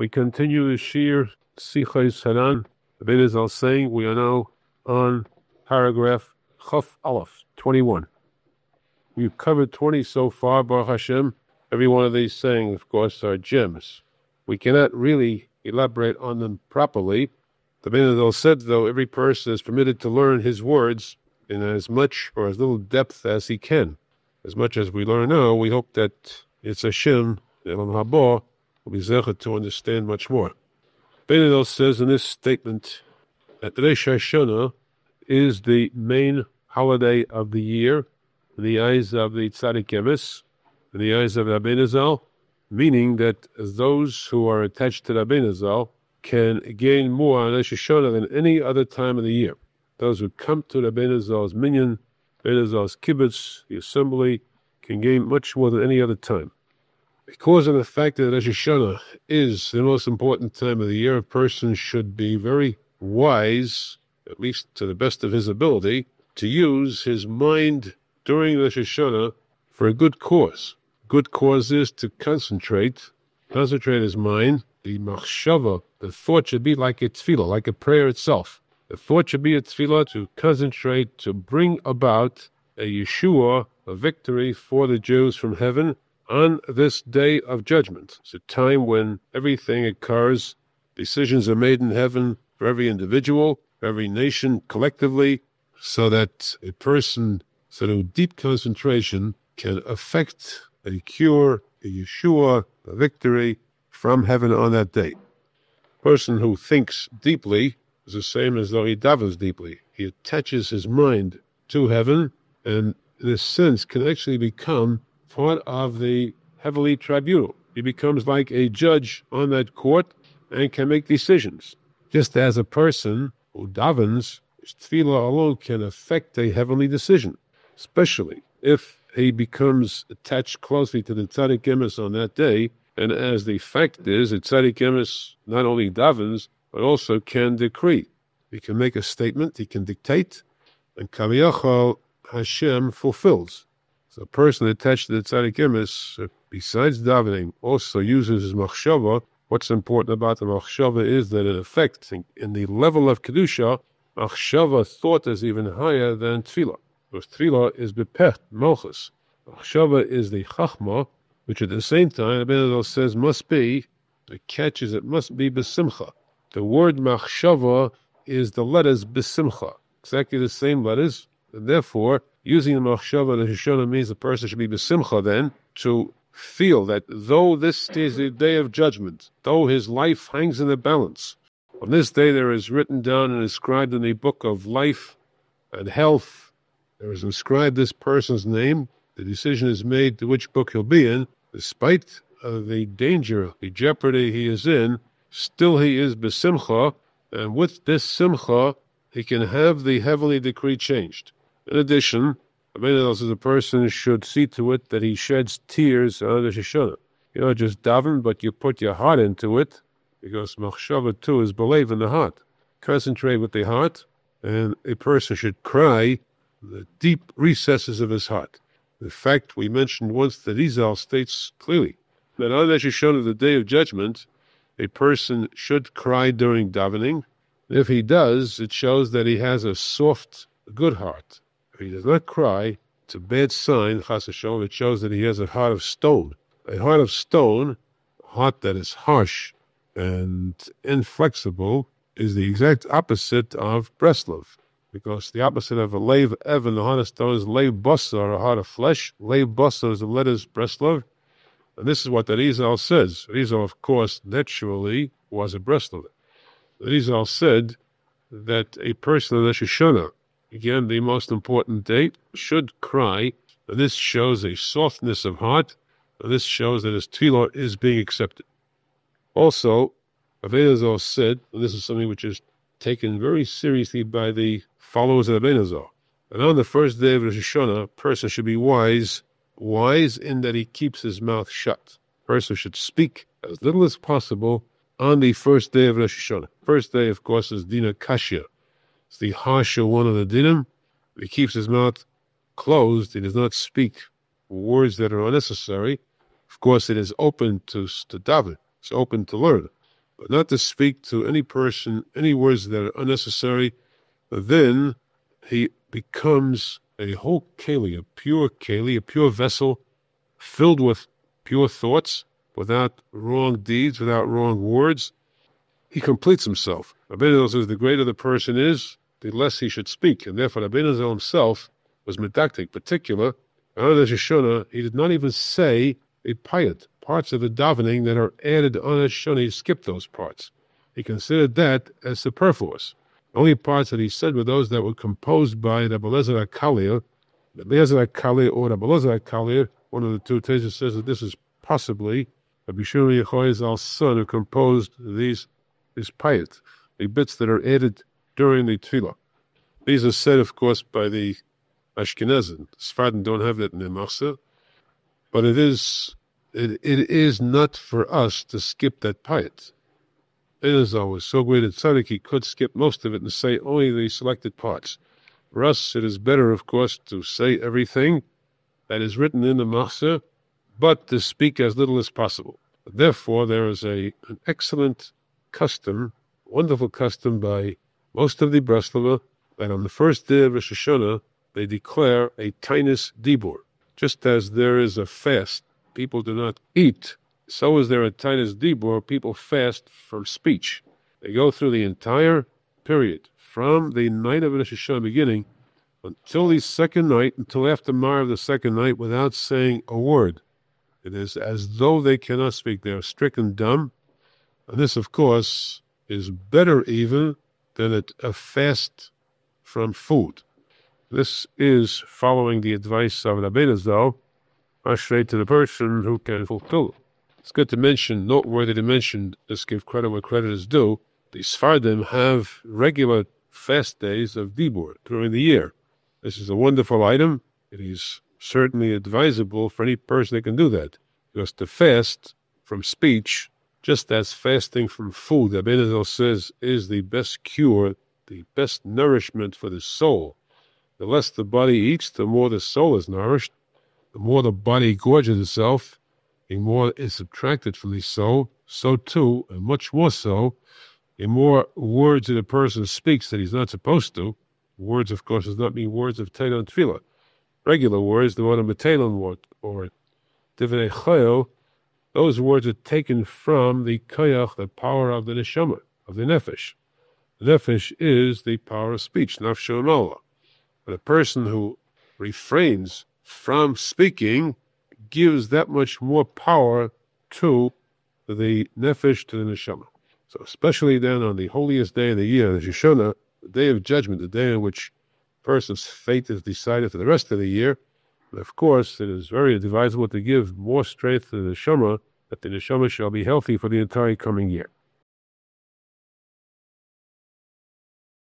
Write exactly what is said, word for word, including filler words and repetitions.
We continue the Shir Sichos Hanan. The Bein Hazal saying we are now on paragraph Chaf Aleph, twenty-one. We've covered twenty so far, Baruch Hashem. Every one of these sayings, of course, are gems. We cannot really elaborate on them properly. The Bein Hazal said, though, every person is permitted to learn his words in as much or as little depth as he can. As much as we learn now, we hope that it's Hashem, Elam Haba, will be zeichet to understand much more. Bein Hazal says in this statement that Rosh Hashanah is the main holiday of the year in the eyes of the Tzaddik Emes, in the eyes of the Bein Hazal, meaning that those who are attached to the Bein Hazal can gain more on Rosh Hashanah than any other time of the year. Those who come to the Bein Hazal's minyan, Bein Hazal's kibbutz, the assembly, can gain much more than any other time. Because of the fact that Rosh Hashanah is the most important time of the year, a person should be very wise, at least to the best of his ability, to use his mind during Rosh Hashanah for a good cause. Good cause is to concentrate, concentrate his mind. The machshava, the thought should be like a tefillah, like a prayer itself. The thought should be a tefillah to concentrate, to bring about a Yeshua, a victory for the Jews from heaven on this day of judgment. It's a time when everything occurs, decisions are made in heaven for every individual, for every nation collectively, so that a person, through deep concentration, can affect a cure, a Yeshua, a victory from heaven on that day. A person who thinks deeply is the same as though he davens deeply. He attaches his mind to heaven, and in a sense can actually become part of the heavenly tribunal. He becomes like a judge on that court and can make decisions. Just as a person who davens, his tefillah alone can affect a heavenly decision, especially if he becomes attached closely to the Tzaddik Emes on that day. And as the fact is, the Tzaddik Emes not only davens, but also can decree. He can make a statement, he can dictate, and Kaviyachal Hashem fulfills. So a person attached to the Tzaddik Emes, besides davening, also uses his machshava. What's important about the machshava is that in effect, in the level of Kedusha, machshava thought is even higher than tefillah. Because tefillah is bepech, malchus. Machshava is the chachma, which at the same time, the Bein Hazal says must be, the catch is it must be besimcha. The word machshava is the letters besimcha, exactly the same letters, and therefore, using the machshava, the Shoshana means the person should be besimcha then, to feel that though this is the day of judgment, though his life hangs in the balance, on this day there is written down and inscribed in the book of life and health, there is inscribed this person's name, the decision is made to which book he'll be in, despite uh, the danger, the jeopardy he is in, still he is besimcha, and with this simcha, he can have the heavenly decree changed. In addition, the Bein Hazal says a person should see to it that he sheds tears on Rosh Hashanah. You don't just daven, but you put your heart into it, because machshava too is believe in the heart. Concentrate with the heart, and a person should cry the deep recesses of his heart. The fact we mentioned once that Rizal states clearly that on Rosh Hashanah, the day of judgment, a person should cry during davening. If he does, it shows that he has a soft, good heart. If he does not cry, it's a bad sign, chas v'sholom. It shows that he has a heart of stone. A heart of stone, a heart that is harsh and inflexible, is the exact opposite of Breslov. Because the opposite of a leiv evan, the heart of stone, is leiv basar, a heart of flesh. Leiv basar is the letters Breslov. And this is what the Rizal says. Rizal, of course, naturally was a Breslover. The Rizal said that a person on Rosh Hashanah, again, the most important date, should cry. And this shows a softness of heart. And this shows that his tefillah is being accepted. Also, Bein Hazal said, and this is something which is taken very seriously by the followers of the Bein Hazal, and on the first day of Rosh Hashanah, a person should be wise, wise in that he keeps his mouth shut. A person should speak as little as possible on the first day of Rosh Hashanah. First day, of course, is Dina Kashya. It's the harsher one of the dinim. He keeps his mouth closed. He does not speak words that are unnecessary. Of course, it is open to, to daven. It's open to learn. but not to speak to any person any words that are unnecessary. Then he becomes a whole keli, a pure keli, a pure vessel, filled with pure thoughts, without wrong deeds, without wrong words. He completes himself. Rabbeinu says the greater the person is, the less he should speak. And therefore, Rabbeinu himself was medactic, particular. On Rosh Hashanah, he did not even say a payat, parts of the davening that are added on Rosh Hashanah. He skipped those parts. He considered that as superfluous. The only parts that he said were those that were composed by Rabbi Eliezer HaKalir. Rabbi Eliezer HaKalir or Rabbi Eliezer HaKalir, one of the two teachers, says that this is possibly Rabbi Shimon Yochai Zal's son who composed these these payat, the bits that are added during the tefillah. These are said, of course, by the Ashkenazim. Sephardim don't have that in their machzor, but it is it, it is not for us to skip that payat. It is always so great at tzaddik he could skip most of it and say only the selected parts. For us, it is better, of course, to say everything that is written in the machzor, but to speak as little as possible. Therefore, there is a an excellent custom, wonderful custom by most of the Breslova, that on the first day of Rosh Hashanah, they declare a tainus dibur. Just as there is a fast, people do not eat, so is there a tainus dibur, people fast from speech. They go through the entire period, from the night of Rosh Hashanah beginning, until the second night, until after Mar of the second night, without saying a word. It is as though they cannot speak. They are stricken dumb. And this, of course, is better even than a, a fast from food. This is following the advice of Rabbeinu Zal, ashrei to the person who can fulfill it. It's good to mention, noteworthy to mention, let's give credit where credit is due, the Sephardim have regular fast days of dibur during the year. This is a wonderful item. It is certainly advisable for any person that can do that, because to fast from speech, just as fasting from food, the Rabbeinu says, is the best cure, the best nourishment for the soul. The less the body eats, the more the soul is nourished. The more the body gorges itself, the more is subtracted from the soul. So too, and much more so, the more words that a person speaks that he's not supposed to. Words, of course, does not mean words of Teilah and Tefillah. Regular words, the word of Metelon word, or Divrei Chayil, those words are taken from the koyach, the power of the neshama, of the nefesh. The nefesh is the power of speech, nafsho nola. But a person who refrains from speaking gives that much more power to the nefesh, to the neshama. So especially then on the holiest day of the year, the Shoshana, the day of judgment, the day in which a person's fate is decided for the rest of the year, and of course, it is very advisable to give more strength to the neshama, that the neshama shall be healthy for the entire coming year.